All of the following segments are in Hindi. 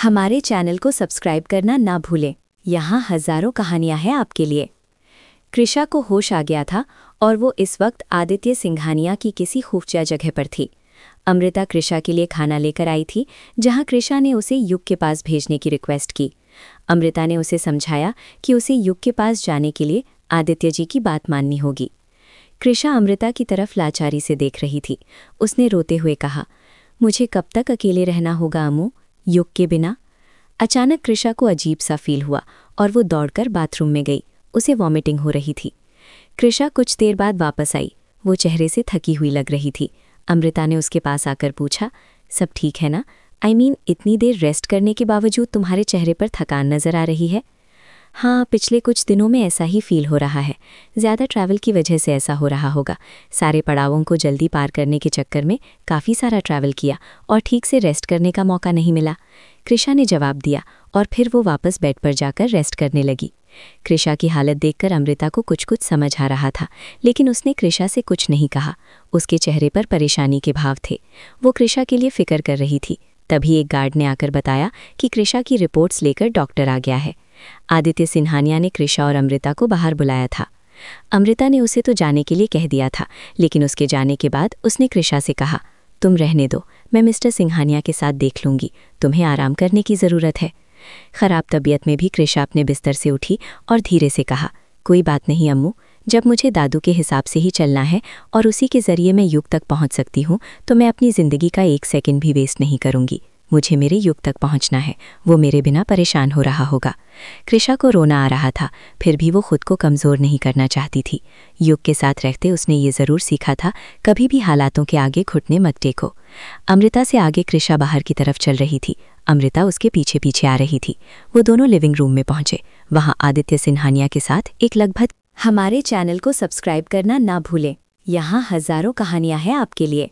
हमारे चैनल को सब्सक्राइब करना ना भूलें। यहाँ हजारों कहानियाँ हैं आपके लिए। कृषा को होश आ गया था और वो इस वक्त आदित्य सिंघानिया की किसी खुफिया जगह पर थी। अमृता कृषा के लिए खाना लेकर आई थी, जहाँ कृषा ने उसे युग के पास भेजने की रिक्वेस्ट की। अमृता ने उसे समझाया कि उसे युग के पास जाने के लिए आदित्य जी की बात माननी होगी। कृषा अमृता की तरफ लाचारी से देख रही थी। उसने रोते हुए कहा, मुझे कब तक अकेले रहना होगा अम्मू, युग के बिना। अचानक कृषा को अजीब सा फील हुआ और वो दौड़कर बाथरूम में गई। उसे वॉमिटिंग हो रही थी। कृषा कुछ देर बाद वापस आई। वो चेहरे से थकी हुई लग रही थी। अमृता ने उसके पास आकर पूछा, सब ठीक है ना? इतनी देर रेस्ट करने के बावजूद तुम्हारे चेहरे पर थकान नज़र आ रही है। हाँ, पिछले कुछ दिनों में ऐसा ही फील हो रहा है। ज़्यादा ट्रैवल की वजह से ऐसा हो रहा होगा। सारे पड़ावों को जल्दी पार करने के चक्कर में काफ़ी सारा ट्रैवल किया और ठीक से रेस्ट करने का मौका नहीं मिला। कृषा ने जवाब दिया और फिर वो वापस बेड पर जाकर रेस्ट करने लगी। कृषा की हालत देखकर अमृता को कुछ कुछ समझ आ रहा था, लेकिन उसने कृषा से कुछ नहीं कहा। उसके चेहरे पर परेशानी के भाव थे। वो कृषा के लिए फिक्र कर रही थी। तभी एक गार्ड ने आकर बताया कि कृषा की रिपोर्ट्स लेकर डॉक्टर आ गया है। आदित्य सिंघानिया ने कृषा और अमृता को बाहर बुलाया था। अमृता ने उसे तो जाने के लिए कह दिया था, लेकिन उसके जाने के बाद उसने कृषा से कहा, तुम रहने दो, मैं मिस्टर सिंघानिया के साथ देख लूंगी, तुम्हें आराम करने की ज़रूरत है। खराब तबीयत में भी कृषा अपने बिस्तर से उठी और धीरे से कहा, कोई बात नहीं अम्मू, जब मुझे दादू के हिसाब से ही चलना है और उसी के ज़रिए मैं युग तक पहुंच सकती हूं, तो मैं अपनी ज़िंदगी का एक सेकंड भी वेस्ट नहीं करूंगी। मुझे मेरे युग तक पहुंचना है, वो मेरे बिना परेशान हो रहा होगा। कृषा को रोना आ रहा था, फिर भी वो खुद को कमज़ोर नहीं करना चाहती थी। युग के साथ रहते उसने ये ज़रूर सीखा था, कभी भी हालातों के आगे घुटने मत टेको। अमृता से आगे कृषा बाहर की तरफ चल रही थी। अमृता उसके पीछे पीछे आ रही थी। वो दोनों लिविंग रूम में पहुंचे। वहां आदित्य सिंघानिया के साथ एक लगभग। हमारे चैनल को सब्सक्राइब करना ना भूलें। यहाँ हजारों कहानियाँ हैं आपके लिए।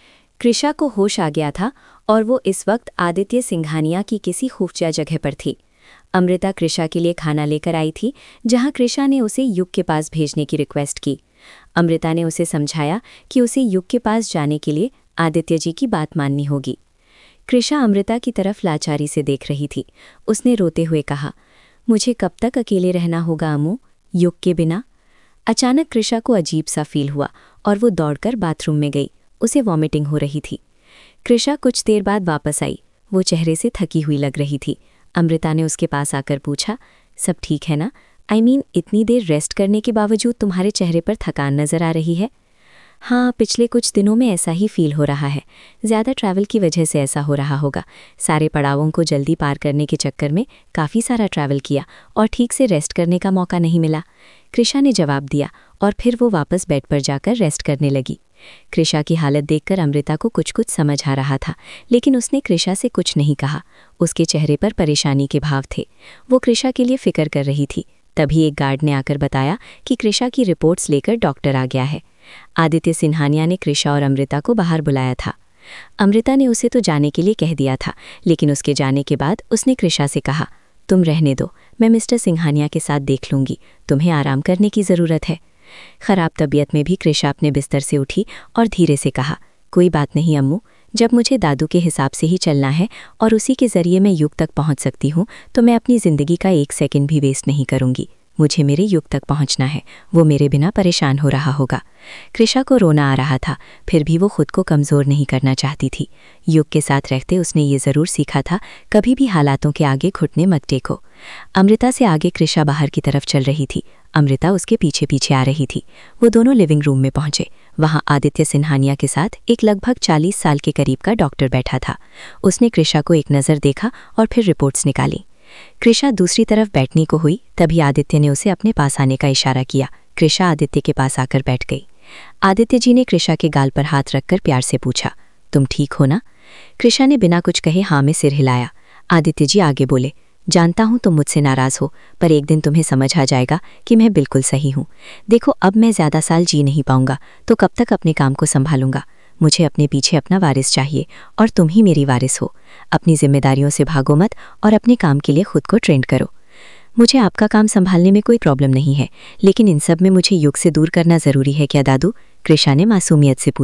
कृषा को होश आ गया था और वो इस वक्त आदित्य सिंघानिया की किसी खुफिया जगह पर थी। अमृता कृषा के लिए खाना लेकर आई थी, जहां कृषा ने उसे युग के पास भेजने की रिक्वेस्ट की। अमृता ने उसे समझाया कि उसे युग के पास जाने के लिए आदित्य जी की बात माननी होगी। कृषा अमृता की तरफ लाचारी से देख रही थी। उसने रोते हुए कहा, मुझे कब तक अकेले रहना होगा अम्मू, युग के बिना। अचानक कृषा को अजीब सा फील हुआ और वो दौड़कर बाथरूम में गई। उसे वॉमिटिंग हो रही थी। कृषा कुछ देर बाद वापस आई। वो चेहरे से थकी हुई लग रही थी। अमृता ने उसके पास आकर पूछा, सब ठीक है ना? इतनी देर रेस्ट करने के बावजूद तुम्हारे चेहरे पर थकान नज़र आ रही है। हाँ, पिछले कुछ दिनों में ऐसा ही फील हो रहा है। ज़्यादा ट्रैवल की वजह से ऐसा हो रहा होगा। सारे पड़ावों को जल्दी पार करने के चक्कर में काफ़ी सारा ट्रैवल किया और ठीक से रेस्ट करने का मौका नहीं मिला। कृषा ने जवाब दिया और फिर वो वापस बेड पर जाकर रेस्ट करने लगी। कृषा की हालत देखकर अमृता को कुछ कुछ समझ आ रहा था, लेकिन उसने कृषा से कुछ नहीं कहा। उसके चेहरे पर परेशानी के भाव थे। वो कृषा के लिए फिक्र कर रही थी। तभी एक गार्ड ने आकर बताया कि कृषा की रिपोर्ट्स लेकर डॉक्टर आ गया है। आदित्य सिंघानिया ने कृषा और अमृता को बाहर बुलाया था। अमृता ने उसे तो जाने के लिए कह दिया था, लेकिन उसके जाने के बाद उसने कृषा से कहा, तुम रहने दो, मैं मिस्टर सिंघानिया के साथ देख लूंगी, तुम्हें आराम करने की ज़रूरत है। खराब तबीयत में भी कृषा अपने बिस्तर से उठी और धीरे से कहा, कोई बात नहीं अम्मू, जब मुझे दादू के हिसाब से ही चलना है और उसी के ज़रिए मैं युग तक पहुंच सकती हूं, तो मैं अपनी ज़िंदगी का एक सेकंड भी वेस्ट नहीं करूंगी। मुझे मेरे युग तक पहुंचना है, वो मेरे बिना परेशान हो रहा होगा। कृषा को रोना आ रहा था, फिर भी वो खुद को कमज़ोर नहीं करना चाहती थी। युग के साथ रहते उसने ये ज़रूर सीखा था, कभी भी हालातों के आगे घुटने मत टेको। अमृता से आगे कृषा बाहर की तरफ चल रही थी। अमृता उसके पीछे पीछे आ रही थी। वो दोनों लिविंग रूम में पहुंचे। वहां आदित्य सिंघानिया के साथ एक लगभग 40 साल के करीब का डॉक्टर बैठा था। उसने कृषा को एक नज़र देखा और फिर रिपोर्ट्स निकाली। कृषा दूसरी तरफ बैठने को हुई, तभी आदित्य ने उसे अपने पास आने का इशारा किया। कृषा आदित्य के पास आकर बैठ गई। आदित्य जी ने कृषा के गाल पर हाथ रखकर प्यार से पूछा, तुम ठीक हो ना? कृषा ने बिना कुछ कहे हाँ में सिर हिलाया। आदित्य जी आगे बोले, जानता हूं तुम मुझसे नाराज़ हो, पर एक दिन तुम्हें समझ आ जाएगा कि मैं बिल्कुल सही हूं। देखो, अब मैं ज़्यादा साल जी नहीं पाऊंगा, तो कब तक अपने काम को संभालूंगा? मुझे अपने पीछे अपना वारिस चाहिए और तुम ही मेरी वारिस हो। अपनी जिम्मेदारियों से भागो मत और अपने काम के लिए खुद को ट्रेंड करो। मुझे आपका काम संभालने में कोई प्रॉब्लम नहीं है, लेकिन इन सब में मुझे युग से दूर करना ज़रूरी है क्या दादू? कृषा ने मासूमियत से पूछा।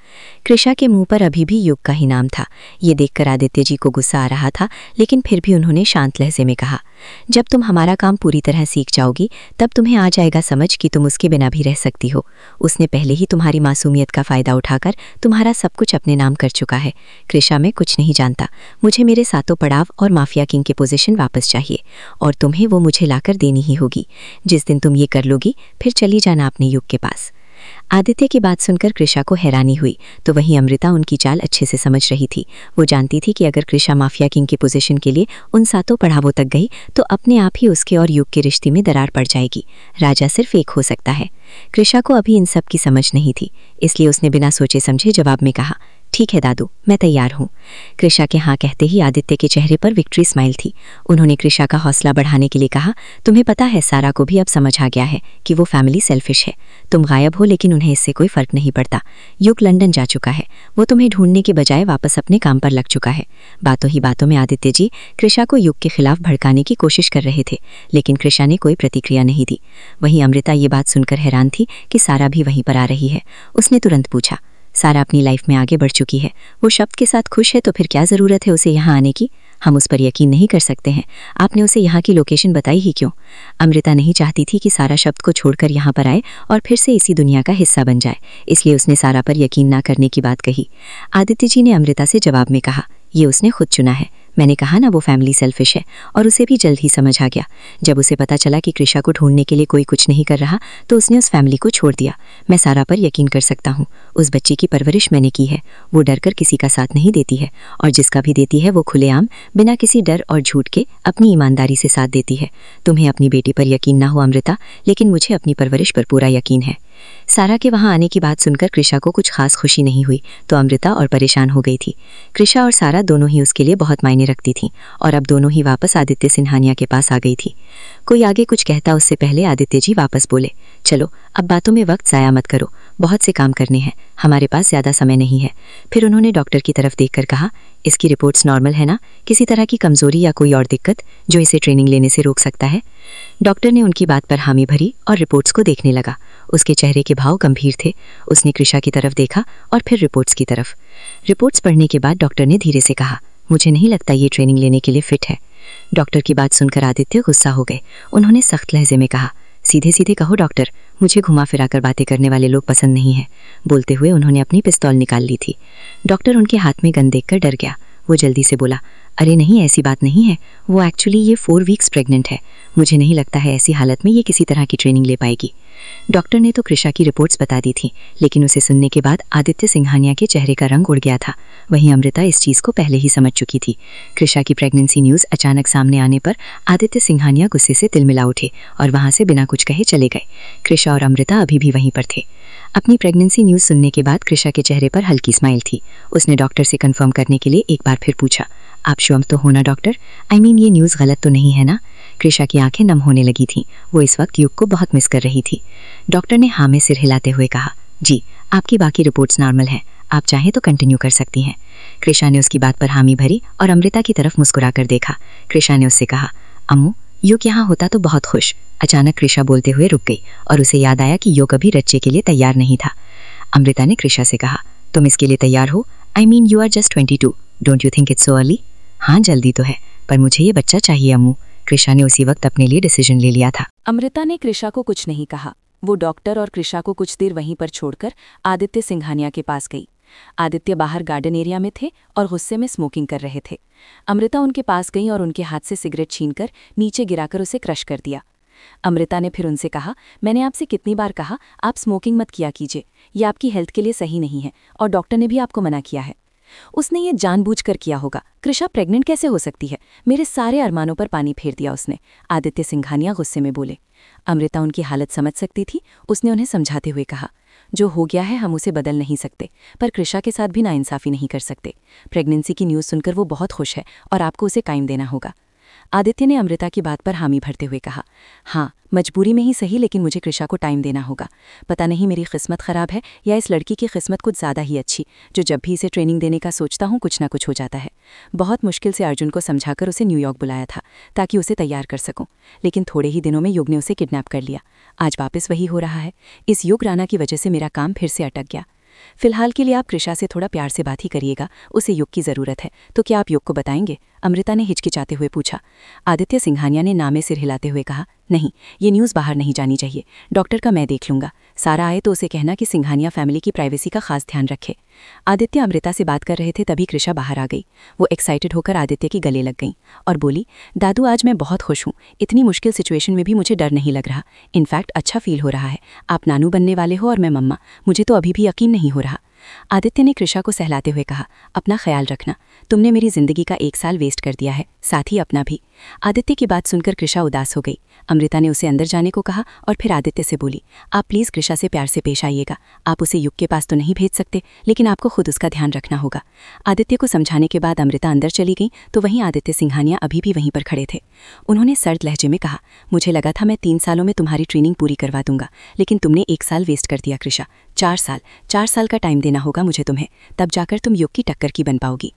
कृषा के मुंह पर अभी भी युग का ही नाम था। ये देखकर आदित्य जी को गुस्सा आ रहा था, लेकिन फिर भी उन्होंने शांत लहजे में कहा, जब तुम हमारा काम पूरी तरह सीख जाओगी तब तुम्हें आ जाएगा समझ कि तुम उसके बिना भी रह सकती हो। उसने पहले ही तुम्हारी मासूमियत का फायदा उठाकर तुम्हारा सब कुछ अपने नाम कर चुका है। कृषा, मैं कुछ नहीं जानता। मुझे मेरे सातों पड़ाव और माफिया किंग की पोजीशन वापस चाहिए और तुम्हें वो मुझे लाकर देनी ही होगी। जिस दिन तुम ये कर लोगी फिर चली जाना अपने युग के पास। आदित्य की बात सुनकर कृषा को हैरानी हुई, तो वहीं अमृता उनकी चाल अच्छे से समझ रही थी। वो जानती थी कि अगर कृषा माफिया किंग की पोजीशन के लिए उन सातों पड़ावों तक गई तो अपने आप ही उसके और युग के रिश्ते में दरार पड़ जाएगी। राजा सिर्फ एक हो सकता है। कृषा को अभी इन सब की समझ नहीं थी, इसलिए उसने बिना सोचे समझे जवाब में कहा, ठीक है दादू, मैं तैयार हूँ। कृषा के हाँ कहते ही आदित्य के चेहरे पर विक्ट्री स्माइल थी। उन्होंने कृषा का हौसला बढ़ाने के लिए कहा, तुम्हें पता है सारा को भी अब समझ आ गया है कि वो फैमिली सेल्फिश है। तुम गायब हो लेकिन उन्हें इससे कोई फर्क नहीं पड़ता। युग लंदन जा चुका है, वो तुम्हें ढूंढने के बजाय वापस अपने काम पर लग चुका है। बातों ही बातों में आदित्य जी कृषा को युग के खिलाफ भड़काने की कोशिश कर रहे थे, लेकिन कृषा ने कोई प्रतिक्रिया नहीं दी। वहीं अमृता ये बात सुनकर हैरान थी कि सारा भी वहीं पर आ रही है। उसने तुरंत पूछा, सारा अपनी लाइफ में आगे बढ़ चुकी है, वो शब्द के साथ खुश है, तो फिर क्या ज़रूरत है उसे यहाँ आने की? हम उस पर यकीन नहीं कर सकते हैं। आपने उसे यहाँ की लोकेशन बताई ही क्यों? अमृता नहीं चाहती थी कि सारा शब्द को छोड़कर यहाँ पर आए और फिर से इसी दुनिया का हिस्सा बन जाए, इसलिए उसने सारा पर यकीन ना करने की बात कही। आदित्य जी ने अमृता से जवाब में कहा, ये उसने खुद चुना है। मैंने कहा ना वो फैमिली सेल्फिश है, और उसे भी जल्द ही समझ आ गया। जब उसे पता चला कि कृषा को ढूंढने के लिए कोई कुछ नहीं कर रहा तो उसने उस फैमिली को छोड़ दिया। मैं सारा पर यकीन कर सकता हूँ। उस बच्ची की परवरिश मैंने की है। वो डरकर किसी का साथ नहीं देती है, और जिसका भी देती है वो खुलेआम बिना किसी डर और झूठ के अपनी ईमानदारी से साथ देती है। तुम्हें अपनी बेटी पर यकीन ना हो अमृता, लेकिन मुझे अपनी परवरिश पर पूरा यकीन है। सारा के वहां आने की बात सुनकर कृषा को कुछ खास खुशी नहीं हुई, तो अमृता और परेशान हो गई थी। कृषा और सारा दोनों ही उसके लिए बहुत मायने रखती थी, और अब दोनों ही वापस आदित्य सिंघानिया के पास आ गई थी। कोई आगे कुछ कहता उससे पहले आदित्य जी वापस बोले, चलो अब बातों में वक्त ज़ाया मत करो, बहुत से काम करने हैं, हमारे पास ज़्यादा समय नहीं है। फिर उन्होंने डॉक्टर की तरफ देखकर कहा, इसकी रिपोर्ट्स नॉर्मल है ना? किसी तरह की कमजोरी या कोई और दिक्कत जो इसे ट्रेनिंग लेने से रोक सकता है? डॉक्टर ने उनकी बात पर हामी भरी और रिपोर्ट्स को देखने लगा। उसके चेहरे के भाव गंभीर थे। उसने कृषा की तरफ देखा और फिर रिपोर्ट्स की तरफ। रिपोर्ट्स पढ़ने के बाद डॉक्टर ने धीरे से कहा, मुझे नहीं लगता ये ट्रेनिंग लेने के लिए फिट है। डॉक्टर की बात सुनकर आदित्य गुस्सा हो गए। उन्होंने सख्त लहजे में कहा, सीधे सीधे कहो डॉक्टर, मुझे घुमा फिरा कर बातें करने वाले लोग पसंद नहीं हैं। बोलते हुए उन्होंने अपनी पिस्तौल निकाल ली थी। डॉक्टर उनके हाथ में गन देखकर डर गया। वो जल्दी से बोला, अरे नहीं, ऐसी बात नहीं है। वो एक्चुअली ये 4 वीक्स प्रेग्नेंट है। मुझे नहीं लगता है ऐसी हालत में ये किसी तरह की ट्रेनिंग ले पाएगी। डॉक्टर ने तो कृषा की रिपोर्ट्स बता दी थी, लेकिन उसे सुनने के बाद आदित्य सिंघानिया के चेहरे का रंग उड़ गया था। वहीं अमृता इस चीज़ को पहले ही समझ चुकी थी। कृषा की प्रेगनेंसी न्यूज़ अचानक सामने आने पर आदित्य सिंघानिया गुस्से से तिलमिला उठे और वहां से बिना कुछ कहे चले गए। कृषा और अमृता अभी भी वहीं पर थे। अपनी प्रेगनेंसी न्यूज़ सुनने के बाद कृषा के चेहरे पर हल्की स्माइल थी। उसने डॉक्टर से कंफर्म करने के लिए एक बार फिर पूछा, आप श्योर तो हो ना डॉक्टर? आई मीन ये न्यूज़ गलत तो नहीं है ना? कृषा की आंखें नम होने लगी थीं। वो इस वक्त युग को बहुत मिस कर रही थी। डॉक्टर ने हाँ में सिर हिलाते हुए कहा, जी, आपकी बाकी रिपोर्ट्स नॉर्मल हैं, आप चाहें तो कंटिन्यू कर सकती हैं। कृषा ने उसकी बात पर हामी भरी और अमृता की तरफ मुस्कुरा कर देखा। कृषा ने उससे कहा, अम्मू, युग यहाँ होता तो बहुत खुश। अचानक कृषा बोलते हुए रुक गई और उसे याद आया कि युग अभी बच्चे के लिए तैयार नहीं था। अमृता ने कृषा से कहा, तुम इसके लिए तैयार हो? I mean you are just 22, don't you think it's so early? हाँ, जल्दी तो है, पर मुझे ये बच्चा चाहिए अम्मू। कृषा ने उसी वक्त अपने लिए डिसीजन ले लिया था। अमृता ने कृषा को कुछ नहीं कहा। वो डॉक्टर और कृषा को कुछ देर वहीं पर छोड़कर आदित्य सिंघानिया के पास गई। आदित्य बाहर गार्डन एरिया में थे और गुस्से में स्मोकिंग कर रहे थे। अमृता उनके पास गई और उनके हाथ से सिगरेट छीनकर नीचे गिराकर उसे क्रश कर दिया। अमृता ने फिर उनसे कहा, मैंने आपसे कितनी बार कहा आप स्मोकिंग मत किया कीजिए, ये आपकी हेल्थ के लिए सही नहीं है, और डॉक्टर ने भी आपको मना किया है। उसने ये जानबूझकर किया होगा। कृषा प्रेग्नेंट कैसे हो सकती है? मेरे सारे अरमानों पर पानी फेर दिया उसने, आदित्य सिंघानिया गुस्से में बोले। अमृता उनकी हालत समझ सकती थी। उसने उन्हें समझाते हुए कहा, जो हो गया है हम उसे बदल नहीं सकते, पर कृषा के साथ भी नाइंसाफ़ी नहीं कर सकते। प्रेगनेंसी की न्यूज़ सुनकर वो बहुत खुश है और आपको उसे कायम देना होगा। आदित्य ने अमृता की बात पर हामी भरते हुए कहा, हाँ, मजबूरी में ही सही, लेकिन मुझे कृषा को टाइम देना होगा। पता नहीं मेरी किस्मत ख़राब है या इस लड़की की किस्मत कुछ ज़्यादा ही अच्छी, जो जब भी इसे ट्रेनिंग देने का सोचता हूँ कुछ ना कुछ हो जाता है। बहुत मुश्किल से अर्जुन को समझाकर उसे न्यूयॉर्क बुलाया था ताकि उसे तैयार कर सकूं, लेकिन थोड़े ही दिनों में युग ने उसे किडनैप कर लिया। आज वापस वही हो रहा है। इस युग राणा की वजह से मेरा काम फिर से अटक गया। फिलहाल के लिए आप कृषा से थोड़ा प्यार से बात ही करिएगा, उसे युग की ज़रूरत है। तो क्या आप युग को बताएंगे? अमृता ने हिचकिचाते हुए पूछा। आदित्य सिंघानिया ने नामे सिर हिलाते हुए कहा, नहीं, ये न्यूज़ बाहर नहीं जानी चाहिए। डॉक्टर का मैं देख लूंगा। सारा आए तो उसे कहना कि सिंघानिया फैमिली की प्राइवेसी का खास ध्यान रखे। आदित्य अमृता से बात कर रहे थे तभी कृषा बाहर आ गई। वो एक्साइटेड होकर आदित्य की गले लग गई और बोली, दादू आज मैं बहुत खुश हूँ। इतनी मुश्किल सिचुएशन में भी मुझे डर नहीं लग रहा। इनफैक्ट अच्छा फील हो रहा है। आप नानू बनने वाले हो और मैं मम्मा। मुझे तो अभी भी यकीन नहीं हो रहा। आदित्य ने कृषा को सहलाते हुए कहा, अपना ख्याल रखना। तुमने मेरी जिंदगी का 1 साल वेस्ट कर दिया है, साथ ही अपना भी। आदित्य की बात सुनकर कृषा उदास हो गई। अमृता ने उसे अंदर जाने को कहा और फिर आदित्य से बोली, आप प्लीज़ कृषा से प्यार से पेश आइएगा। आप उसे युग के पास तो नहीं भेज सकते, लेकिन आपको खुद उसका ध्यान रखना होगा। आदित्य को समझाने के बाद अमृता अंदर चली गई तो वहीं आदित्य सिंघानिया अभी भी वहीं पर खड़े थे। उन्होंने सर्द लहजे में कहा, मुझे लगा था मैं 3 सालों में तुम्हारी ट्रेनिंग पूरी करवा दूंगा, लेकिन तुमने 1 साल वेस्ट कर दिया कृषा। 4 साल का टाइम देना होगा मुझे तुम्हें, तब जाकर तुम युग की टक्कर की बन पाओगी।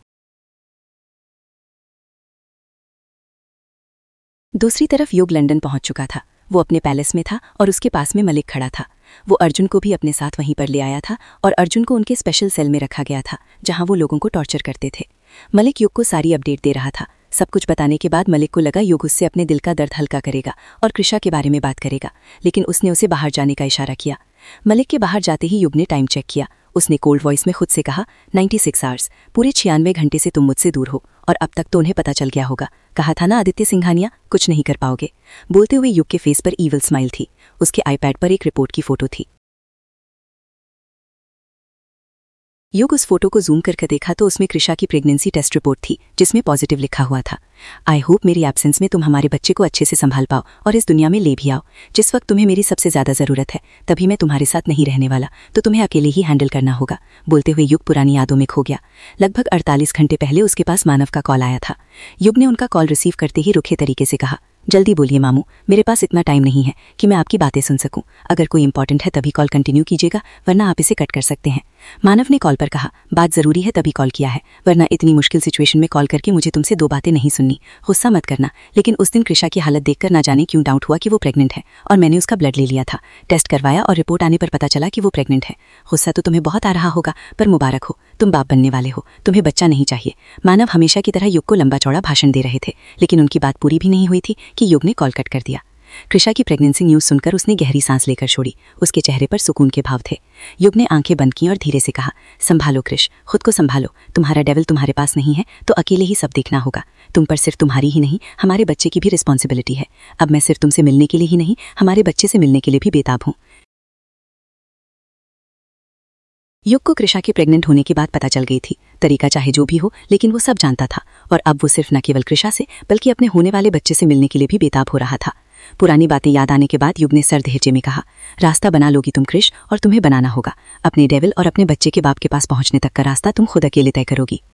दूसरी तरफ युग लंदन पहुंच चुका था। वो अपने पैलेस में था और उसके पास में मलिक खड़ा था। वो अर्जुन को भी अपने साथ वहीं पर ले आया था और अर्जुन को उनके स्पेशल सेल में रखा गया था जहां वो लोगों को टॉर्चर करते थे। मलिक युग को सारी अपडेट दे रहा था। सब कुछ बताने के बाद मलिक को लगा युग उससे अपने दिल का दर्द हल्का करेगा और कृषा के बारे में बात करेगा, लेकिन उसने उसे बाहर जाने का इशारा किया। मलिक के बाहर जाते ही युग ने टाइम चेक किया। उसने कोल्ड वॉइस में खुद से कहा, 96 आवर्स, पूरे 96 घंटे से तुम मुझसे दूर हो और अब तक तो उन्हें पता चल गया होगा। कहा था ना आदित्य सिंघानिया, कुछ नहीं कर पाओगे। बोलते हुए युग के फेस पर ईविल स्माइल थी। उसके आईपैड पर एक रिपोर्ट की फोटो थी। युग उस फोटो को जूम करके देखा तो उसमें कृषा की प्रेगनेंसी टेस्ट रिपोर्ट थी जिसमें पॉजिटिव लिखा हुआ था। आई होप मेरी एब्सेंस में तुम हमारे बच्चे को अच्छे से संभाल पाओ और इस दुनिया में ले भी आओ। जिस वक्त तुम्हें मेरी सबसे ज्यादा जरूरत है तभी मैं तुम्हारे साथ नहीं रहने वाला, तो तुम्हें अकेले ही हैंडल करना होगा। बोलते हुए युग पुरानी यादों में खो गया। लगभग 48 घंटे पहले उसके पास मानव का कॉल आया था। युग ने उनका कॉल रिसीव करते ही रुखे तरीके से कहा, जल्दी बोलिए मामू, मेरे पास इतना टाइम नहीं है कि मैं आपकी बातें सुन सकूं। अगर कोई इंपॉर्टेंट है तभी कॉल कंटिन्यू कीजिएगा, वरना आप इसे कट कर सकते हैं। मानव ने कॉल पर कहा, बात जरूरी है तभी कॉल किया है, वरना इतनी मुश्किल सिचुएशन में कॉल करके मुझे तुमसे 2 बातें नहीं सुननी। गुस्सा मत करना, लेकिन उस दिन कृषा की हालत देखकर ना जाने क्यों डाउट हुआ कि वो प्रेग्नेंट है और मैंने उसका ब्लड ले लिया था। टेस्ट करवाया और रिपोर्ट आने पर पता चला कि वो प्रेग्नेंट है। गुस्सा तो तुम्हें बहुत आ रहा होगा, पर मुबारक हो, तुम बाप बनने वाले हो, तुम्हें बच्चा नहीं चाहिए। मानव हमेशा की तरह युग को लंबा चौड़ा भाषण दे रहे थे, लेकिन उनकी बात पूरी भी नहीं हुई थी कि युग ने कॉल कट कर दिया। कृषा की प्रेगनेंसी न्यूज़ सुनकर उसने गहरी सांस लेकर छोड़ी। उसके चेहरे पर सुकून के भाव थे। युग ने आंखें बंद की और धीरे से कहा, संभालो कृष, खुद को संभालो। तुम्हारा डेविल तुम्हारे पास नहीं है तो अकेले ही सब देखना होगा। तुम पर सिर्फ तुम्हारी ही नहीं, हमारे बच्चे की भी रिस्पॉन्सिबिलिटी है। अब मैं सिर्फ तुमसे मिलने के लिए ही नहीं, हमारे बच्चे से मिलने के लिए भी बेताब हूँ। युग को कृषा के प्रेग्नेंट होने की बात पता चल गई थी। तरीका चाहे जो भी हो, लेकिन वो सब जानता था और अब वो सिर्फ न केवल कृषा से बल्कि अपने होने वाले बच्चे से मिलने के लिए भी बेताब हो रहा था। पुरानी बातें याद आने के बाद युग ने सर्द लहजे में कहा, रास्ता बना लोगी तुम कृष, और तुम्हें बनाना होगा। अपने डेविल और अपने बच्चे के बाप के पास पहुंचने तक का रास्ता तुम खुद अकेले तय करोगी।